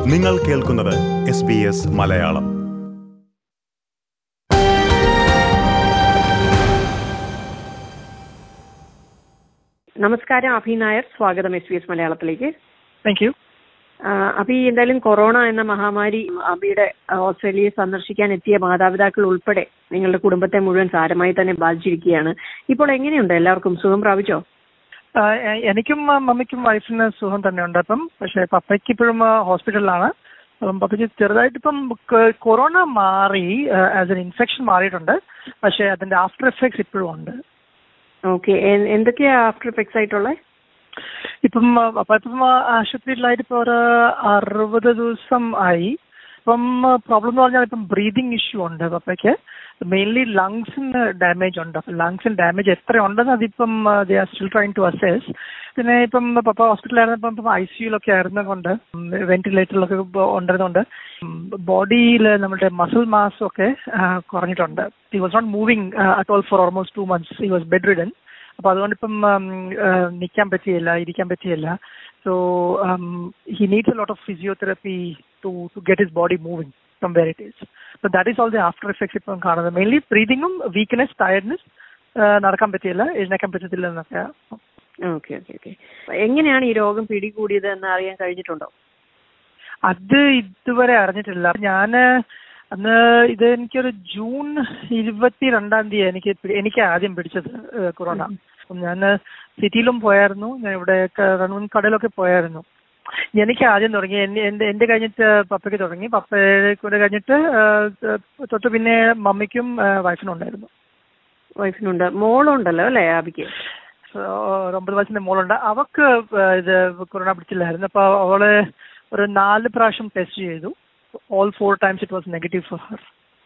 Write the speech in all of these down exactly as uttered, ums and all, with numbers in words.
നിങ്ങൾ കേൾക്കുന്നത് S B S Malayalam. നമസ്കാരം, അഭി നായർ. സ്വാഗതം എസ് ബി എസ് മലയാളത്തിലേക്ക്. Thank you. അഭി, എന്തായാലും കൊറോണ എന്ന മഹാമാരി അഭിയുടെ ഓസ്ട്രേലിയയെ സന്ദർശിക്കാൻ എത്തിയ മാതാപിതാക്കൾ ഉൾപ്പെടെ നിങ്ങളുടെ കുടുംബത്തെ മുഴുവൻ സാരമായി തന്നെ ബാധിച്ചിരിക്കുകയാണ്. ഇപ്പോൾ എങ്ങനെയുണ്ട്? എല്ലാവർക്കും സുഖം പ്രാപിച്ചോ? എനിക്കും മമ്മിക്കും വൈഫിന് സുഖം തന്നെയുണ്ട്. അപ്പം പക്ഷെ പപ്പയ്ക്ക് ഇപ്പോഴും ഹോസ്പിറ്റലിലാണ്. അപ്പം പപ്പയ്ക്ക് ചെറുതായിട്ട് ഇപ്പം കൊറോണ മാറി, ആസ് എൻ ഇൻഫെക്ഷൻ മാറിയിട്ടുണ്ട്. പക്ഷെ അതിന്റെ ആഫ്റ്റർ എഫക്ട്സ് ഇപ്പോഴും ഉണ്ട്. ഓക്കെ, എന്തൊക്കെയാ ആഫ്റ്റർ എഫക്ട്സ് ആയിട്ടുള്ളത്? ഇപ്പം അപ്പൊ ഇപ്പം ആശുപത്രിയിലായിട്ട് ഇപ്പൊ ഒരു അറുപത് ദിവസം ആയി. ഇപ്പം പ്രോബ്ലം എന്ന് പറഞ്ഞാൽ ഇപ്പം ബ്രീതിങ് ഇഷ്യൂ ഉണ്ട് പപ്പയ്ക്ക്. മെയിൻലി ലങ്സിന് ഡാമേജ് ഉണ്ട്. അപ്പം ലങ്സിന് ഡാമേജ് എത്ര ഉണ്ടെന്ന് അതിപ്പം they are still trying to assess. പിന്നെ ഇപ്പം പപ്പ ഹോസ്പിറ്റലായിരുന്നപ്പം ഇപ്പം ഐ സിയുലൊക്കെ ആയിരുന്നുകൊണ്ട് വെന്റിലേറ്ററിലൊക്കെ ഉണ്ടായിരുന്നുകൊണ്ട് ബോഡിയിൽ നമ്മുടെ മസിൽ മാസ് ഒക്കെ കുറഞ്ഞിട്ടുണ്ട്. He was not moving at all for almost two months. He was bedridden. അപ്പോൾ അതുകൊണ്ടിപ്പം നിൽക്കാൻ പറ്റിയില്ല, ഇരിക്കാൻ പറ്റിയില്ല. So he needs a lot of physiotherapy to to get his body moving from where it is. So that is all the after effects ഇപ്പം കാണുന്നത്. Mainly ബ്രീതിങ്ങും weakness, tiredness, നടക്കാൻ പറ്റിയില്ല, എഴുന്നേക്കാൻ പറ്റത്തില്ല എന്നൊക്കെ. ഓക്കെ ഓക്കെ ഓക്കെ എങ്ങനെയാണ് ഈ രോഗം പിടികൂടിയത് എന്ന് അറിയാൻ കഴിഞ്ഞിട്ടുണ്ടോ? അത് ഇതുവരെ അറിഞ്ഞിട്ടില്ല. ഞാൻ അന്ന് ഇത് എനിക്കൊരു ജൂൺ ഇരുപത്തി രണ്ടാം തീയതി എനിക്ക് എനിക്ക് ആദ്യം പിടിച്ചത് കൊറോണ. ഞാൻ സിറ്റിയിലും പോയായിരുന്നു, ഞാൻ ഇവിടെ കടയിലൊക്കെ പോയായിരുന്നു. എനിക്ക് ആദ്യം തുടങ്ങി. എന്റെ എന്റെ കഴിഞ്ഞിട്ട് പപ്പയ്ക്ക് തുടങ്ങി. പപ്പയെ കൂടെ കഴിഞ്ഞിട്ട് തൊട്ട് പിന്നെ മമ്മിക്കും വൈഫിനും ഉണ്ടായിരുന്നു. വൈഫിനുണ്ട്, മോളുണ്ടല്ലോ അല്ലേ ആബിക്ക്? ഒമ്പത് വയസ്സിന്റെ മോളുണ്ട്. അവക്ക് ഇത് കൊറോണ പിടിച്ചില്ലായിരുന്നു. അപ്പൊ അവള് ഒരു നാല് പ്രാവശ്യം ടെസ്റ്റ് ചെയ്തു. All four times it was negative for her.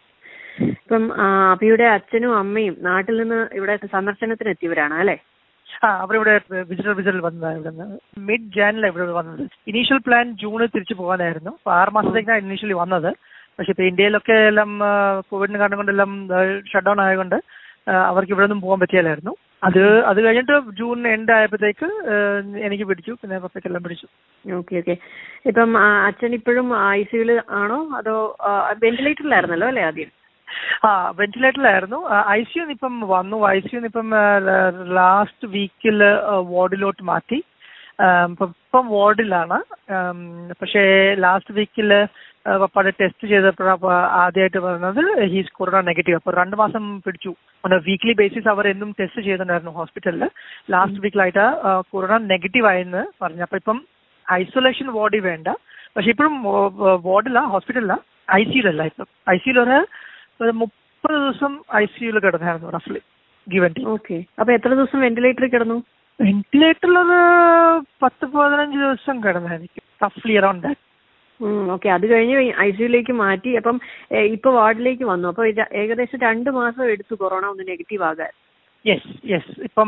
ഇപ്പം അഭിയുടെ അച്ഛനും അമ്മയും നാട്ടിൽ നിന്ന് ഇവിടെ സന്ദർശനത്തിന് എത്തിയവരാണ് അല്ലേ? ആ, അവരിവിടെ വിസിറ്റർ വിസിറ്റിൽ വന്നതാണ്. ഇവിടെ മിഡ് ജാനിലാണ് ഇവിടെ വന്നത്. ഇനീഷ്യൽ പ്ലാൻ ജൂണിൽ തിരിച്ചു പോകാനായിരുന്നു. അപ്പൊ ആറ് മാസത്തേക്കാണ് ഇനീഷ്യലി വന്നത്. പക്ഷെ ഇപ്പൊ ഇന്ത്യയിലൊക്കെ എല്ലാം കോവിഡിന് കാരണം കൊണ്ടെല്ലാം ഷട്ട് ഡൗൺ ആയതുകൊണ്ട് അവർക്ക് ഇവിടെ ഒന്നും പോകാൻ പറ്റിയില്ലായിരുന്നു. അത് അത് കഴിഞ്ഞിട്ട് ജൂൺ എൻഡ് ആയപ്പോഴത്തേക്ക് എനിക്ക് പിടിച്ചു, പിന്നെ പപ്പയ്ക്കെല്ലാം പിടിച്ചു. ഓക്കെ ഓക്കെ ഇപ്പം അച്ഛൻ ഇപ്പോഴും ഐ സിയുല് ആണോ അതോ വെന്റിലേറ്ററിലായിരുന്നല്ലോ അല്ലേ ആദ്യം? ആ, വെന്റിലേറ്ററിലായിരുന്നു. ഐ സിയു ഇപ്പം വന്നു. ഐ സിയു ഇപ്പം ലാസ്റ്റ് വീക്കിൽ വാർഡിലോട്ട് മാറ്റി. ഇപ്പം വാർഡിലാണ്. പക്ഷേ ലാസ്റ്റ് വീക്കിൽ പപ്പയുടെ ടെസ്റ്റ് ചെയ്തപ്പോഴാണ് ആദ്യമായിട്ട് പറഞ്ഞത് ഹീസ് കൊറോണ നെഗറ്റീവ്. അപ്പോൾ രണ്ട് മാസം പിടിച്ചു. വീക്ക്ലി ബേസിസ് അവർ എന്നും ടെസ്റ്റ് ചെയ്തിട്ടുണ്ടായിരുന്നു ഹോസ്പിറ്റലിൽ. ലാസ്റ്റ് വീക്കിലായിട്ട് കൊറോണ നെഗറ്റീവ് ആയെന്ന് പറഞ്ഞു. അപ്പോൾ ഇപ്പം ഐസൊലേഷൻ വാർഡിൽ വേണ്ട, പക്ഷെ ഇപ്പോഴും വാർഡിലാ, ഹോസ്പിറ്റലിലാ, ഐ സിയിലല്ല. ഇപ്പം ഐ സിയിൽ ഒരു ഒരു മുപ്പത് ദിവസം ഐ സിയുൽ കിടന്നായിരുന്നു റഫ്ലി ഗിവൻ ടൈം. ഓക്കെ, അപ്പൊ എത്ര ദിവസം വെന്റിലേറ്ററിൽ കിടന്നു? വെന്റിലേറ്ററിലൊരു പത്ത് പതിനഞ്ച് ദിവസം കിടന്നായിരിക്കും, റഫ്ലി അറൗണ്ട് ദാറ്റ്. ഓക്കെ, അത് കഴിഞ്ഞ് ഐ സിയുലേക്ക് മാറ്റി. അപ്പം ഇപ്പൊ വാർഡിലേക്ക് വന്നു. അപ്പൊ ഏകദേശം രണ്ട് മാസം എടുത്തു കൊറോണ ഒന്ന് നെഗറ്റീവ് ആകാൻ. യെസ് യെസ് ഇപ്പം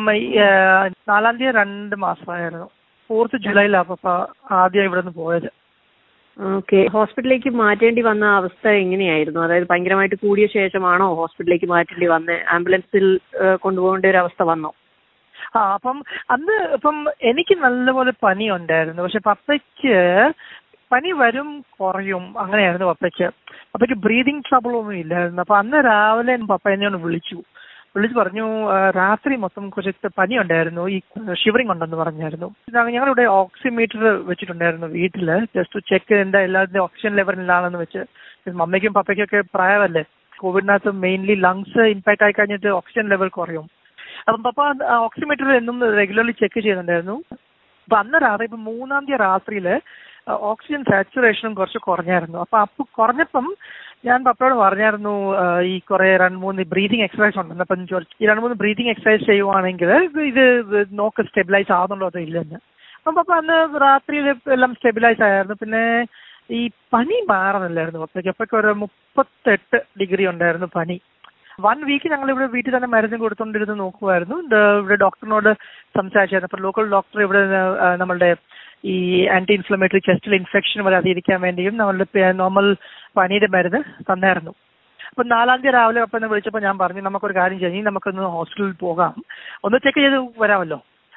നാലാം തീയതി രണ്ട് മാസമായിരുന്നു. ഫോർത്ത് ജൂലൈയിലാണ് പപ്പ ആദ്യം ഇവിടെ നിന്ന് പോയത്. ഓക്കെ, ഹോസ്പിറ്റലിലേക്ക് മാറ്റേണ്ടി വന്ന അവസ്ഥ എങ്ങനെയായിരുന്നു? അതായത് ഭയങ്കരമായിട്ട് കൂടിയ ശേഷമാണോ ഹോസ്പിറ്റലിലേക്ക് മാറ്റേണ്ടി വന്ന് ആംബുലൻസിൽ കൊണ്ടുപോകേണ്ട ഒരു അവസ്ഥ വന്നോ? ആ, അപ്പം അന്ന് ഇപ്പം എനിക്ക് നല്ലപോലെ പനി ഉണ്ടായിരുന്നു. പക്ഷെ പപ്പയ്ക്ക് പനി വരും കുറയും അങ്ങനെയായിരുന്നു പപ്പയ്ക്ക്. പപ്പയ്ക്ക് ബ്രീതിങ് ട്രബിൾ ഒന്നും ഇല്ലായിരുന്നു. അപ്പൊ അന്ന് രാവിലെ പപ്പ എന്നെ ഒന്ന് വിളിച്ചു വിളിച്ചു പറഞ്ഞു രാത്രി മൊത്തം കുറച്ച് പനി ഉണ്ടായിരുന്നു, ഈ ഷിവറിങ് ഉണ്ടെന്ന് പറഞ്ഞായിരുന്നു. ഞങ്ങളിവിടെ ഓക്സിമീറ്റർ വെച്ചിട്ടുണ്ടായിരുന്നു വീട്ടില്, ജസ്റ്റ് ചെക്ക് എന്താ എല്ലാത്തിനും ഓക്സിജൻ ലെവലിലാണെന്ന് വെച്ച്. മമ്മയ്ക്കും പപ്പയ്ക്കും ഒക്കെ പ്രായമല്ലേ, കോവിഡിനകത്ത് മെയിൻലി ലങ്സ് ഇമ്പാക്ട് ആയി കഴിഞ്ഞിട്ട് ഓക്സിജൻ ലെവൽ കുറയും. അപ്പം പപ്പ ഓക്സിമീറ്റർ എന്നും റെഗുലർലി ചെക്ക് ചെയ്യുന്നുണ്ടായിരുന്നു. അപ്പൊ അന്ന് രാത്രി ഇപ്പൊ മൂന്നാം തീയതി രാത്രിയില് ഓക്സിജൻ സാച്ചുറേഷനും കുറച്ച് കുറഞ്ഞായിരുന്നു. അപ്പൊ അപ്പൊ കുറഞ്ഞപ്പം ഞാൻ പപ്പയോട് പറഞ്ഞായിരുന്നു ഈ കുറെ രണ്ട് മൂന്ന് ബ്രീതിങ് എക്സസൈസ് ഉണ്ടെന്ന്. അപ്പം ഈ രണ്ട് മൂന്ന് ബ്രീതിങ് എക്സസൈസ് ചെയ്യുവാണെങ്കിൽ ഇത് നോക്ക് സ്റ്റെബിലൈസ് ആവുന്നുണ്ടോ അതോ ഇല്ലെന്ന്. അപ്പം പപ്പ അന്ന് രാത്രിയിൽ എല്ലാം സ്റ്റെബിലൈസ് ആയിരുന്നു. പിന്നെ ഈ പനി മാറുന്നില്ലായിരുന്നു പപ്പയ്ക്ക്. അപ്പൊക്കെ ഒരു മുപ്പത്തെട്ട് ഡിഗ്രി ഉണ്ടായിരുന്നു പനി. വൺ വീക്ക് ഞങ്ങൾ ഇവിടെ വീട്ടിൽ തന്നെ മരുന്ന് കൊടുത്തോണ്ടിരുന്ന് നോക്കുമായിരുന്നു. ഇവിടെ ഡോക്ടറിനോട് സംസാരിച്ചായിരുന്നു. അപ്പൊ ലോക്കൽ ഡോക്ടർ ഇവിടെ നമ്മളുടെ ഈ ആന്റി ഇൻഫ്ലമേറ്ററി ചെസ്റ്റിൽ ഇൻഫെക്ഷൻ വരാതിരിക്കാൻ വേണ്ടിയും നമ്മളുടെ നോർമൽ പനിയുടെ മരുന്ന് തന്നായിരുന്നു. അപ്പൊ നാലാം തീയതി രാവിലെ അപ്പം വിളിച്ചപ്പോൾ ഞാൻ പറഞ്ഞു നമുക്കൊരു കാര്യം ചെയ്യാം, നമുക്കൊന്ന് ഹോസ്പിറ്റലിൽ പോകാം, ഒന്ന് ചെക്ക് ചെയ്ത് വരാമല്ലോ.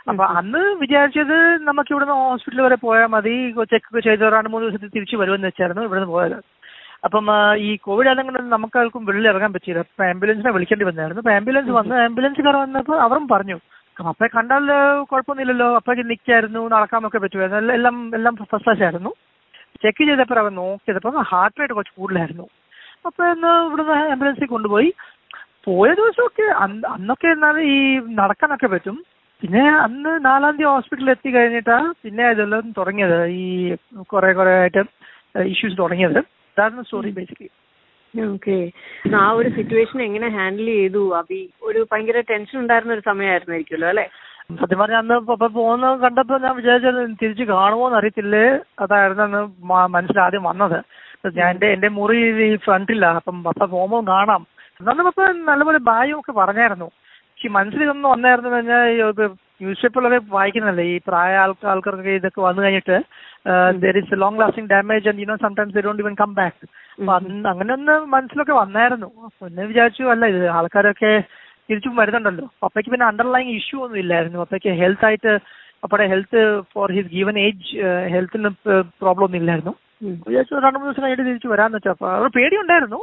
അപ്പൊ അന്ന് വിചാരിച്ചത് നമുക്ക് ഇവിടുന്ന് ഹോസ്പിറ്റൽ വരെ പോയാൽ മതി, ചെക്ക് ചെയ്ത് രണ്ട് മൂന്ന് ദിവസത്തിൽ തിരിച്ചു വരുമെന്ന് വെച്ചായിരുന്നു ഇവിടുന്ന് പോയത്. അപ്പം ഈ കോവിഡ് ആയതുകൊണ്ട് നമുക്ക് ആൾക്കും വെളിയിൽ ഇറങ്ങാൻ പറ്റിയില്ല. അപ്പൊ ആംബുലൻസിനെ വിളിക്കേണ്ടി വന്നായിരുന്നു. അപ്പൊ ആംബുലൻസ് വന്ന് ആംബുലൻസുകാർ വന്നപ്പോൾ അവരും പറഞ്ഞു അപ്പെ കണ്ടാൽ കുഴപ്പമൊന്നുമില്ലല്ലോ, അപ്പൊക്ക് നിൽക്കായിരുന്നു, നടക്കാനൊക്കെ പറ്റുമായിരുന്നു, എല്ലാം എല്ലാം ഫസ്റ്റ് ക്ലാസ് ആയിരുന്നു. ചെക്ക് ചെയ്തപ്പോൾ അവർ നോക്കിയതപ്പോൾ ഹാർട്ട് റേറ്റ് കുറച്ച് കൂടുതലായിരുന്നു. അപ്പൊ എന്ന് ഇവിടുന്ന് ആംബുലൻസിൽ കൊണ്ടുപോയി. പോയ ദിവസമൊക്കെ അന്ന് അന്നൊക്കെ എന്നാൽ ഈ നടക്കാനൊക്കെ പറ്റും. പിന്നെ അന്ന് നാലാം തീയതി ഹോസ്പിറ്റലിൽ എത്തി കഴിഞ്ഞിട്ടാ പിന്നെ ഇതെല്ലാം തുടങ്ങിയത്, ഈ കുറെ കുറെ ആയിട്ട് ഇഷ്യൂസ് തുടങ്ങിയത്. അതാണ് സ്റ്റോറി ബേസിക്കലി. ഓക്കെ, ആ ഒരു സിറ്റുവേഷൻ എങ്ങനെ ഹാൻഡിൽ ചെയ്തു അബി? ഒരു ഭയങ്കര ടെൻഷൻ ഉണ്ടായിരുന്ന ഒരു സമയമായിരുന്നായിരിക്കുമല്ലോ അല്ലെ? സത്യം പറഞ്ഞാൽ അന്ന് ഇപ്പൊ പോകുന്ന കണ്ടപ്പോ ഞാൻ വിചാരിച്ചത് തിരിച്ച് കാണുമോന്ന് അറിയത്തില്ലേ, അതായിരുന്നു അന്ന് മനസ്സിലാദ്യം വന്നത്. ഞാൻ എന്റെ എന്റെ മുറി ഈ ഫ്രണ്ടില്ല, അപ്പം പപ്പ പോകുമ്പോൾ കാണാം. എന്നാലും പപ്പ നല്ലപോലെ ബായും ഒക്കെ പറഞ്ഞായിരുന്നു. പക്ഷെ മനസ്സിലൊന്നും വന്നായിരുന്നു കഴിഞ്ഞാൽ ന്യൂസ് പേപ്പറിലൊക്കെ വായിക്കുന്നല്ലേ ഈ പ്രായ ആൾക്കാർ ആൾക്കാർക്ക് ഇതൊക്കെ വന്നു കഴിഞ്ഞിട്ട് there is long lasting damage and you know sometimes they don't even come back. അപ്പൊ അങ്ങനെ ഒന്ന് മനസ്സിലൊക്കെ വന്നായിരുന്നു. പിന്നെ വിചാരിച്ചു അല്ല ഇത് ആൾക്കാരൊക്കെ തിരിച്ചും വരുന്നുണ്ടല്ലോ. പപ്പയ്ക്ക് പിന്നെ അണ്ടർലൈങ് ഇഷ്യൂ ഒന്നും ഇല്ലായിരുന്നു. പപ്പയ്ക്ക് ഹെൽത്ത് ആയിട്ട് പപ്പയുടെ health for his given age ഹെൽത്തിന് പ്രോബ്ലം ഒന്നും ഇല്ലായിരുന്നു. വിചാരിച്ചു രണ്ട് മൂന്ന് ദിവസം കഴിഞ്ഞിട്ട് തിരിച്ചു വരാന്ന് വെച്ചാൽ അപ്പൊ അവർ പേടിയുണ്ടായിരുന്നു.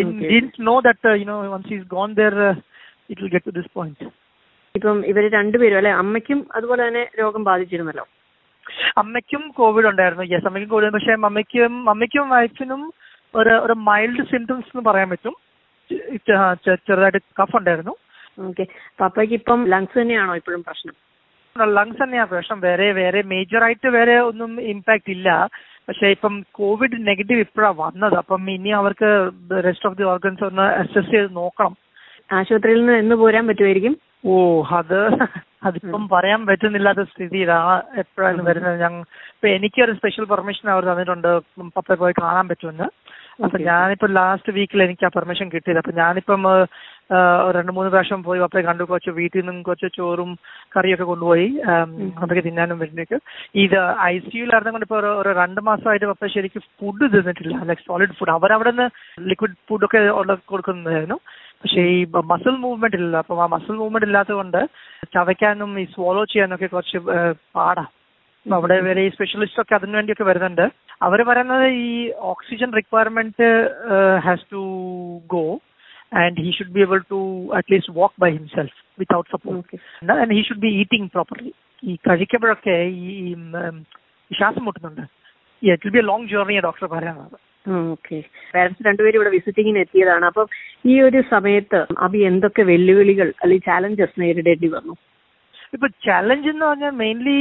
No that you know once is gone there it will get to this point. ഇപ്പം ഇവര് രണ്ടുപേരും അല്ലെ, അമ്മയ്ക്കും അതുപോലെ തന്നെ രോഗം ബാധിച്ചിരുന്നല്ലോ? അമ്മയ്ക്കും കോവിഡ് ഉണ്ടായിരുന്നു. യെസ്, അമ്മയ്ക്കും കോവിഡ്. പക്ഷെ അമ്മയ്ക്കും അമ്മയ്ക്കും വൈഫിനും ഒരു ഒരു മൈൽഡ് സിംറ്റംസ് എന്ന് പറയാൻ പറ്റും. ചെറുതായിട്ട് കഫ് ഉണ്ടായിരുന്നു. ഓക്കെ, പപ്പയ്ക്ക് ഇപ്പം ലങ്സ് തന്നെയാണോ ഇപ്പോഴും പ്രശ്നം? ലങ്സ് തന്നെയാണ് പ്രശ്നം. വേറെ വേറെ മേജർ ആയിട്ട് വേറെ ഒന്നും ഇമ്പാക്ട് ഇല്ല. പക്ഷെ ഇപ്പം കോവിഡ് നെഗറ്റീവ് ഇപ്പോഴാണ് വന്നത്. അപ്പം ഇനി അവർക്ക് റെസ്റ്റ് ഓഫ് ദി ഓർഗൻസ് ഒന്ന് അസസ് ചെയ്ത് നോക്കണം. ആശുപത്രിയിൽ നിന്ന് എന്ന് പോരാൻ പറ്റുമായിരിക്കും? ഓ അത് അതിപ്പം പറയാൻ പറ്റുന്നില്ലാത്ത സ്ഥിതിയിലാണ് എപ്പോഴാണ് വരുന്നത്. ഞങ്ങൾ ഇപ്പൊ എനിക്കൊരു സ്പെഷ്യൽ പെർമിഷൻ അവർ തന്നിട്ടുണ്ട് പപ്പയെ പോയി കാണാൻ പറ്റുമെന്ന്. അപ്പൊ ഞാനിപ്പോ ലാസ്റ്റ് വീക്കിൽ എനിക്ക് ആ പെർമിഷൻ കിട്ടിയത്. അപ്പൊ ഞാനിപ്പം രണ്ട് മൂന്ന് പ്രാവശ്യം പോയി പപ്പയെ കണ്ടു. കുറച്ച് വീട്ടിൽ നിന്നും കുറച്ച് ചോറും കറിയൊക്കെ കൊണ്ടുപോയി പപ്പയ്ക്ക് തിന്നാനും വേണ്ടിയിട്ട്. ഇത് ഐ സിയുലായിരുന്ന കൊണ്ട് ഇപ്പൊ ഒരു രണ്ട് മാസമായിട്ട് പപ്പ ശരിക്കും ഫുഡ് തിന്നിട്ടില്ല, ലൈക് സോളിഡ് ഫുഡ്. അവരവിടെ നിന്ന് ലിക്വിഡ് ഫുഡൊക്കെ കൊടുക്കുന്നതായിരുന്നു. പക്ഷേ ഈ മസിൽ മൂവ്മെന്റ് ഇല്ല. അപ്പം ആ മസിൽ മൂവ്മെന്റ് ഇല്ലാത്തത് കൊണ്ട് ചവയ്ക്കാനും ഈ സ്വോളോ ചെയ്യാനൊക്കെ കുറച്ച് പാടാ. അവിടെ വരെ ഈ സ്പെഷ്യലിസ്റ്റ് ഒക്കെ അതിനു വേണ്ടിയൊക്കെ വരുന്നുണ്ട്. അവർ പറയുന്നത് ഈ oxygen requirement has to go and he should be able to at least walk by himself without support and he should be eating properly. ഈ കഴിക്കുമ്പോഴൊക്കെ ഈ ശ്വാസം മുട്ടുന്നുണ്ട്. It will be a long journey doctor പറയാനുള്ളത്. ഓക്കെ, പാരന്റ്സ് രണ്ടുപേരും ഇവിടെ വിസിറ്റിങ്ങിന് എത്തിയതാണ്. അപ്പം ഈ ഒരു സമയത്ത് അബി എന്തൊക്കെ വെല്ലുവിളികൾ അല്ലെങ്കിൽ ചാലഞ്ചസ് നേരിടേണ്ടി വന്നു? ഇപ്പൊ ചാലഞ്ച് എന്ന് പറഞ്ഞാൽ mainly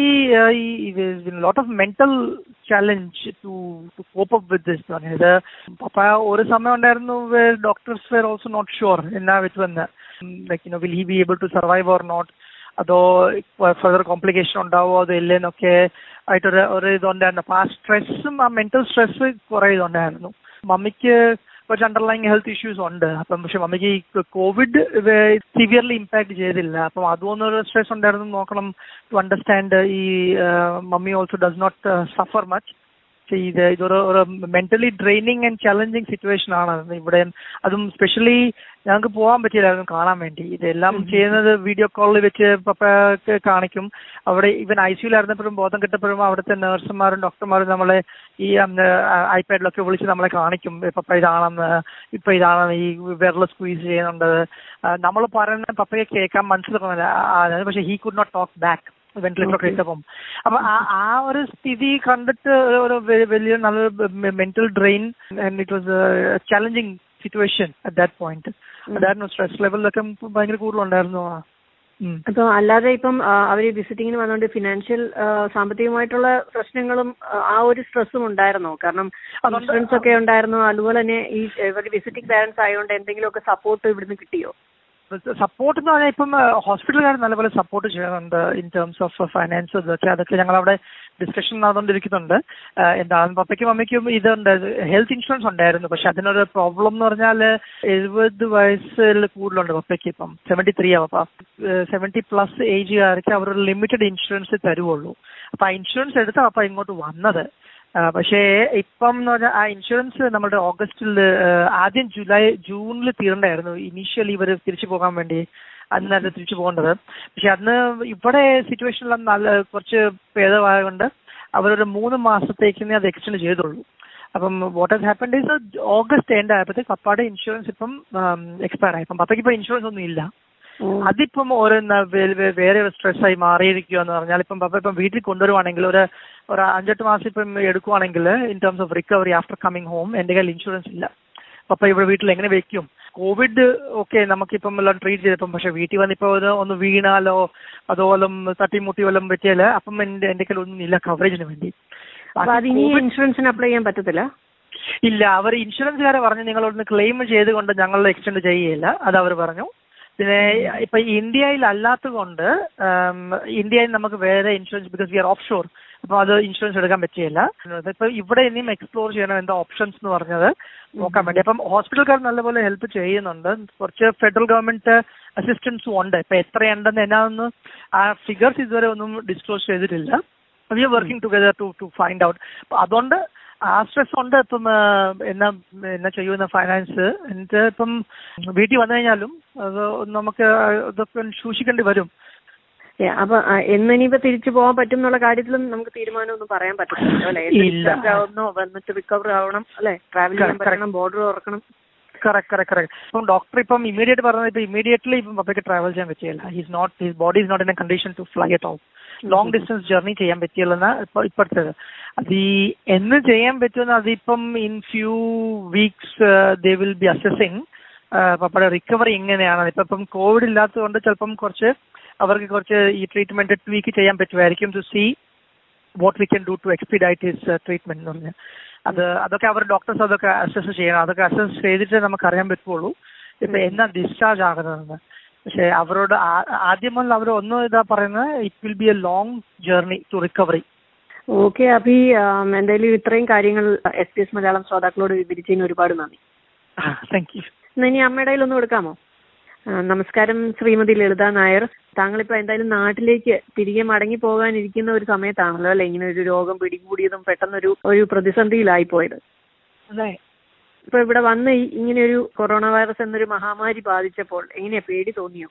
lot of mental challenge to to cope up with this. പറഞ്ഞത് പപ്പ ഒരു സമയം ഉണ്ടായിരുന്നു doctors were also not sure എന്നാ വിത്ത് വന്ന് like you know will he be able to survive or not, അതോ ഫർദർ കോംപ്ലിക്കേഷൻ ഉണ്ടാവോ അതോ ഇല്ലെന്നൊക്കെ ആയിട്ടൊരു ഒരു ഇതുണ്ടായിരുന്നു. അപ്പൊ ആ സ്ട്രെസ്സും ആ മെന്റൽ സ്ട്രെസ് കുറെ ഇതുണ്ടായിരുന്നു. മമ്മിക്ക് കുറച്ച് അണ്ടർലൈങ് ഹെൽത്ത് ഇഷ്യൂസ് ഉണ്ട്. അപ്പം പക്ഷെ മമ്മിക്ക് ഈ കോവിഡ് സിവിയർലി ഇമ്പാക്ട് ചെയ്തില്ല. അപ്പം അതുകൊണ്ടൊരു സ്ട്രെസ് ഉണ്ടായിരുന്നു. നോക്കണം ടു അണ്ടർസ്റ്റാൻഡ് ഈ mummy also does not suffer much. ഇത് ഇതൊരു ഒരു mentally draining and challenging situation ആണ് ഇവിടെ. അതും സ്പെഷ്യലി ഞങ്ങൾക്ക് പോകാൻ പറ്റിയില്ലായിരുന്നു കാണാൻ വേണ്ടി. ഇതെല്ലാം ചെയ്യുന്നത് വീഡിയോ കോളിൽ വെച്ച് പപ്പ കാണിക്കും. അവിടെ ഇവൻ ഐ സിയുലായിരുന്നപ്പോഴും ബോധം കിട്ടപ്പോഴും അവിടുത്തെ നഴ്സുമാരും ഡോക്ടർമാരും നമ്മളെ ഈ ഐപാഡിലൊക്കെ വിളിച്ച് നമ്മളെ കാണിക്കും. പപ്പ ഇതാണെന്ന്, ഇപ്പൊ ഇതാണ് ഈ വിരൽ സ്ക്വീസ് ചെയ്യുന്നുണ്ട്. നമ്മൾ പറയുന്ന പപ്പയെ കേൾക്കാൻ മനസ്സിലാക്കുന്നില്ല. പക്ഷെ he could not talk back ventilator ഒക്കെ ഇട്ടപ്പം. അപ്പൊ ആ ഒരു സ്ഥിതി കണ്ടിട്ട് ഒരു വലിയ നല്ലൊരു mental drain and it was challenging situation at that point. അതായിരുന്നു സ്ട്രെസ് ലെവലിലൊക്കെ ഭയങ്കര കൂടുതലുണ്ടായിരുന്നു. അപ്പൊ അല്ലാതെ ഇപ്പം അവര് വിസിറ്റിങ്ങിന് വന്നുകൊണ്ട് ഫിനാൻഷ്യൽ സാമ്പത്തികമായിട്ടുള്ള പ്രശ്നങ്ങളും ആ ഒരു സ്ട്രെസ്സും ഉണ്ടായിരുന്നോ? കാരണം ഇൻഷുറൻസ് ഒക്കെ ഉണ്ടായിരുന്നു. അതുപോലെ തന്നെ ഈ വിസിറ്റിംഗ് പാരന്റ്സ് ആയതുകൊണ്ട് എന്തെങ്കിലുമൊക്കെ സപ്പോർട്ട് ഇവിടുന്ന് കിട്ടിയോ? സപ്പോർട്ട് എന്ന് പറഞ്ഞാൽ ഇപ്പം ഹോസ്പിറ്റലുകാർ നല്ലപോലെ സപ്പോർട്ട് ചെയ്യുന്നുണ്ട് ഇൻ ടേംസ് ഓഫ് ഫൈനാൻസ്. ഇതൊക്കെ അതൊക്കെ ഞങ്ങളവിടെ ഡിസ്കഷൻ നടന്നുകൊണ്ടിരിക്കുന്നുണ്ട്. എന്താണ് പപ്പയ്ക്കും അമ്മയ്ക്കും ഇതുണ്ട്, ഹെൽത്ത് ഇൻഷുറൻസ് ഉണ്ടായിരുന്നു. പക്ഷെ അതിനൊരു പ്രോബ്ലം എന്ന് പറഞ്ഞാൽ എഴുപത് വയസ്സിൽ കൂടുതലുണ്ട് പപ്പയ്ക്ക്. ഇപ്പം സെവൻറ്റി ത്രീ ആവും. അപ്പം സെവൻറ്റി പ്ലസ് ഏജുകാർക്ക് അവരൊരു ലിമിറ്റഡ് ഇൻഷുറൻസ് തരുവുള്ളൂ. അപ്പം ആ ഇൻഷുറൻസ് എടുത്താണ് പപ്പ ഇങ്ങോട്ട് വന്നത്. പക്ഷേ ഇപ്പം എന്ന് പറഞ്ഞാൽ ആ ഇൻഷുറൻസ് നമ്മുടെ ഓഗസ്റ്റിൽ ആദ്യം ജൂലൈ ജൂണിൽ തീരണ്ടായിരുന്നു ഇനീഷ്യലി ഇവർ തിരിച്ചു പോകാൻ വേണ്ടി. അന്നല്ല തിരിച്ചു പോകേണ്ടത്. പക്ഷെ അന്ന് ഇവിടെ സിറ്റുവേഷനിൽ നല്ല കുറച്ച് ഭേദമായതുകൊണ്ട് അവരൊരു മൂന്ന് മാസത്തേക്ക് അത് എക്സ്റ്റെൻഡ് ചെയ്തുള്ളൂ. അപ്പം what has happened is August end ആയപ്പോഴത്തേക്ക് പപ്പയുടെ ഇൻഷുറൻസ് ഇപ്പം എക്സ്പയർ ആയി. അപ്പം പപ്പയ്ക്ക് ഇപ്പം ഇൻഷുറൻസ് ഒന്നും ഇല്ല. അതിപ്പം ഓരോ വേറെ സ്ട്രെസ്സായി മാറിയിരിക്കുക എന്ന് പറഞ്ഞാൽ ഇപ്പം പപ്പ ഇപ്പം വീട്ടിൽ കൊണ്ടുവരുവാണെങ്കിൽ ഒരു ഒരു അഞ്ചെട്ട് മാസം ഇപ്പം എടുക്കുവാണെങ്കിൽ in terms of recovery after coming home എൻ്റെ കയ്യിൽ ഇൻഷുറൻസ് ഇല്ല. പപ്പ ഇവിടെ വീട്ടിൽ എങ്ങനെ വെക്കും? കോവിഡ് ഓക്കെ നമുക്കിപ്പം എല്ലാം ട്രീറ്റ് ചെയ്തപ്പം, പക്ഷെ വീട്ടിൽ വന്നിപ്പോൾ ഒന്ന് ഒന്ന് വീണാലോ അതുപോലെ തട്ടിമുട്ടി വല്ലതും പറ്റിയാല് അപ്പം എൻ്റെ എൻ്റെ കയ്യിൽ ഒന്നും ഇല്ല കവറേജിന് വേണ്ടി. ഇൻഷുറൻസിന് അപ്ലൈ ചെയ്യാൻ പറ്റത്തില്ല. ഇല്ല, അവർ ഇൻഷുറൻസുകാരെ പറഞ്ഞു നിങ്ങളൊന്ന് ക്ലെയിം ചെയ്തുകൊണ്ട് ഞങ്ങൾ എക്സ്റ്റെൻഡ് ചെയ്യുകയില്ല, അത് അവർ പറഞ്ഞു. പിന്നെ ഇപ്പൊ ഇന്ത്യയിൽ അല്ലാത്തത് കൊണ്ട് ഇന്ത്യയിൽ നമുക്ക് വേറെ insurance because we are offshore, അപ്പൊ അത് ഇൻഷുറൻസ് എടുക്കാൻ പറ്റിയില്ല. ഇപ്പൊ ഇവിടെ ഇനിയും എക്സ്പ്ലോർ ചെയ്യണം എന്താ ഓപ്ഷൻസ് എന്ന് പറഞ്ഞത് നോക്കാൻ വേണ്ടി. അപ്പം ഹോസ്പിറ്റൽക്കാർ നല്ലപോലെ ഹെൽപ്പ് ചെയ്യുന്നുണ്ട്, കുറച്ച് ഫെഡറൽ ഗവൺമെന്റ് അസിസ്റ്റൻസും ഉണ്ട്. ഇപ്പൊ എത്രയുണ്ടെന്ന് എന്നാന്ന് ആ ഫിഗേഴ്സ് ഇതുവരെ ഒന്നും ഡിസ്ക്ലോസ് ചെയ്തിട്ടില്ല. We are working together to to find out. അപ്പൊ അതുകൊണ്ട് ആ സ്ട്രെസ് ഉണ്ട്. ഇപ്പം എന്നാ എന്നാ ചെയ്യുന്ന ഫൈനാൻസ് എന്നിട്ട് ഇപ്പം വീട്ടിൽ വന്നു കഴിഞ്ഞാലും അത് നമുക്ക് ഇതൊക്കെ സൂക്ഷിക്കേണ്ടി വരും. അപ്പൊ എന്നിനിപ്പോ തിരിച്ചു പോകാൻ പറ്റും എന്നുള്ള കാര്യത്തിലും നമുക്ക് തീരുമാനമൊന്നും പറയാൻ പറ്റില്ല അല്ലെ? വന്നിട്ട് റിക്കവർ ആവണം അല്ലെ? ട്രാവൽ ചെയ്യാൻ പറ്റണം, ബോർഡർ തുറക്കണം. കറക്റ്റ് കറക്റ്റ് കറക്റ്റ് ഇപ്പം ഡോക്ടർ ഇപ്പം ഇമീഡിയറ്റ് പറഞ്ഞത് ഇപ്പൊ ഇമീഡിയറ്റ്ലി ഇപ്പം പപ്പയ്ക്ക് ട്രാവൽ ചെയ്യാൻ പറ്റില്ല. His not his body is not in a condition to fly at all. Long distance journey ചെയ്യാൻ പറ്റില്ലെന്ന ഇപ്പൊ ഇപ്പോഴത്തേത്. അത് ഈ എന്ന് ചെയ്യാൻ പറ്റുമെന്ന് അതിപ്പം in few weeks they will be assessing പപ്പയുടെ റിക്കവറി എങ്ങനെയാണ്. ഇപ്പം ഇപ്പം കോവിഡ് ഇല്ലാത്തത് കൊണ്ട് ചിലപ്പം കുറച്ച് അവർക്ക് കുറച്ച് ഈ ട്രീറ്റ്മെന്റ് ട്വീക്ക് ചെയ്യാൻ പറ്റുമായിരിക്കും to see what we can do to expedite his treatment എന്ന് പറഞ്ഞാൽ. അത് അതൊക്കെ അവർ ഡോക്ടേഴ്സ് അതൊക്കെ അസസ് ചെയ്യണം. അതൊക്കെ അസസ് ചെയ്തിട്ട് നമുക്ക് അറിയാൻ പറ്റുള്ളൂ ഇപ്പൊ എന്നാ ഡിസ്ചാർജ് ആകുന്നതെന്ന്. പക്ഷെ അവരോട് ആദ്യം അവർ ഒന്നും ഇതാ പറയുന്നത് it will be a long journey to recovery. Okay Abhi, എന്തായാലും ഇത്രയും കാര്യങ്ങൾ എസ് ബി എസ് മലയാളം ശ്രോതാക്കളോട് വിവരിച്ചതിന് ഒരുപാട് നന്ദി. Thank you. ഇനി അമ്മയുടെ കയ്യിലൊന്നും എടുക്കാമോ? നമസ്കാരം ശ്രീമതി ലളിത നായർ. താങ്കളിപ്പോ എന്തായാലും നാട്ടിലേക്ക് തിരികെ മടങ്ങി പോകാനിരിക്കുന്ന ഒരു സമയത്താണല്ലോ അല്ലെ ഇങ്ങനെ ഒരു രോഗം പിടികൂടിയതും പെട്ടെന്നൊരു ഒരു പ്രതിസന്ധിയിലായി പോയത്. അതെ. ഇപ്പൊ ഇവിടെ വന്ന് ഇങ്ങനെ ഒരു കൊറോണ വൈറസ് എന്നൊരു മഹാമാരി ബാധിച്ചപ്പോൾ എങ്ങനെയാ പേടി തോന്നിയോ?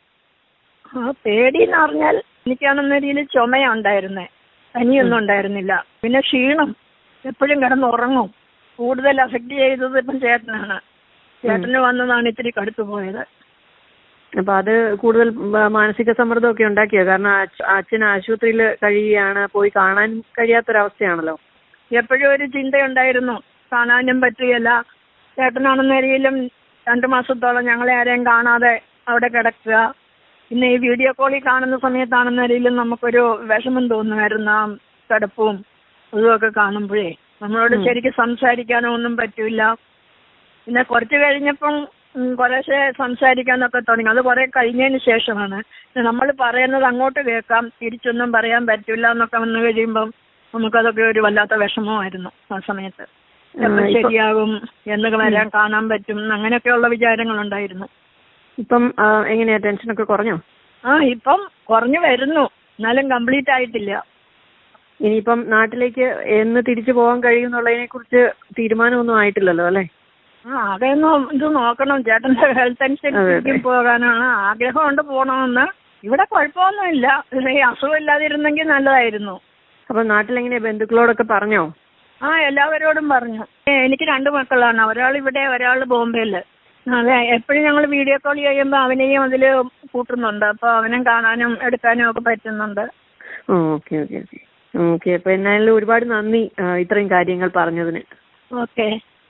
ആ പേടി എന്ന് പറഞ്ഞാൽ എനിക്കാണെന്ന രീതിയിൽ ചുമയുണ്ടായിരുന്നേ, പനിയൊന്നും ഉണ്ടായിരുന്നില്ല. പിന്നെ ക്ഷീണം, എപ്പോഴും കിടന്നുറങ്ങും. കൂടുതൽ അഫക്ട് ചെയ്തത് ഇപ്പം ചേട്ടനാണ്. ചേട്ടന് വന്നതാണ് ഇത്തിരി കടുത്തു പോയത്. അപ്പൊ അത് കൂടുതൽ മാനസിക സമ്മർദ്ദമൊക്കെ ഉണ്ടാക്കിയോ? കാരണം അച്ഛൻ ആശുപത്രിയിൽ കഴിയുകയാണ്, പോയി കാണാൻ കഴിയാത്തൊരവസ്ഥയാണല്ലോ. എപ്പോഴും ഒരു ചിന്തയുണ്ടായിരുന്നു, കാണാനും പറ്റുകയില്ല. ചേട്ടനാണെന്ന രീതിയിലും രണ്ടു മാസത്തോളം ഞങ്ങളെ ആരെയും കാണാതെ അവിടെ കിടക്കുക. പിന്നെ ഈ വീഡിയോ കോളിൽ കാണുന്ന സമയത്താണെന്ന രീതിയിലും നമുക്കൊരു വിഷമം തോന്നുമായിരുന്നു. ആ കിടപ്പും ഇതുമൊക്കെ കാണുമ്പോഴേ നമ്മളോട് ശരിക്കും സംസാരിക്കാനോ ഒന്നും പറ്റൂല. പിന്നെ കുറച്ച് കഴിഞ്ഞപ്പം കുറേശ്ശെ സംസാരിക്കാനൊക്കെ തുടങ്ങി. അത് കുറെ കഴിഞ്ഞതിന് ശേഷമാണ് നമ്മൾ പറയുന്നത് അങ്ങോട്ട് കേൾക്കാം, തിരിച്ചൊന്നും പറയാൻ പറ്റില്ല എന്നൊക്കെ വന്നു കഴിയുമ്പം നമുക്കതൊക്കെ ഒരു വല്ലാത്ത വിഷമമായിരുന്നു ആ സമയത്ത്. ശരിയാകും, എന്ന് വരാൻ കാണാൻ പറ്റും, അങ്ങനെയൊക്കെയുള്ള വിചാരങ്ങളുണ്ടായിരുന്നു. ഇപ്പം എങ്ങനെയാ, ടെൻഷനൊക്കെ കുറഞ്ഞോ? ആ ഇപ്പം കുറഞ്ഞു വരുന്നു, എന്നാലും കംപ്ലീറ്റ് ആയിട്ടില്ല. ഇനിയിപ്പം നാട്ടിലേക്ക് എന്ന് തിരിച്ചു പോകാൻ കഴിയുമെന്നുള്ളതിനെ കുറിച്ച് തീരുമാനമൊന്നും ആയിട്ടില്ലല്ലോ അല്ലെ? ആ അതൊന്നും ഇത് നോക്കണം. ചേട്ടന്റെ ഹെൽത്ത് അനുസരിച്ച് പോകാനാണ് ആഗ്രഹമുണ്ട്, പോകണമെന്ന്. ഇവിടെ കുഴപ്പമൊന്നുമില്ല, ഈ അസുഖം ഇല്ലാതിരുന്നെങ്കിൽ നല്ലതായിരുന്നു. അപ്പൊ നാട്ടിലെങ്ങനെയാ, ബന്ധുക്കളോടൊക്കെ പറഞ്ഞോ? ആ എല്ലാവരോടും പറഞ്ഞു. എനിക്ക് രണ്ട് മക്കളാണ്, ഒരാൾ ഇവിടെ ഒരാൾ ബോംബെയില്. അതെ, എപ്പോഴും ഞങ്ങൾ വീഡിയോ കോൾ ചെയ്യുമ്പോൾ അവനെയും അതിൽ കൂട്ടുന്നുണ്ട്. അപ്പൊ അവനും കാണാനും എടുക്കാനും ഒക്കെ പറ്റുന്നുണ്ട്. ഓക്കെ ഓക്കെ ഓക്കെ ഓക്കെ അപ്പൊ എന്നാലും ഒരുപാട് നന്ദി ഇത്രയും കാര്യങ്ങൾ പറഞ്ഞതിന്. ഓക്കെ.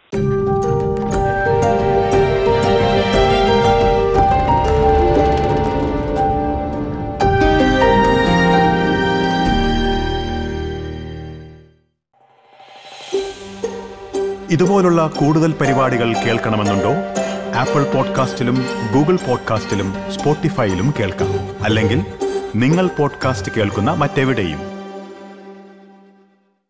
ഇതുപോലുള്ള കൂടുതൽ പരിപാടികൾ കേൾക്കണമെന്നുണ്ടോ? ആപ്പിൾ പോഡ്കാസ്റ്റിലും ഗൂഗിൾ പോഡ്കാസ്റ്റിലും സ്പോട്ടിഫൈയിലും കേൾക്കാം. അല്ലെങ്കിൽ നിങ്ങൾ പോഡ്കാസ്റ്റ് കേൾക്കുന്ന മറ്റെവിടെയും.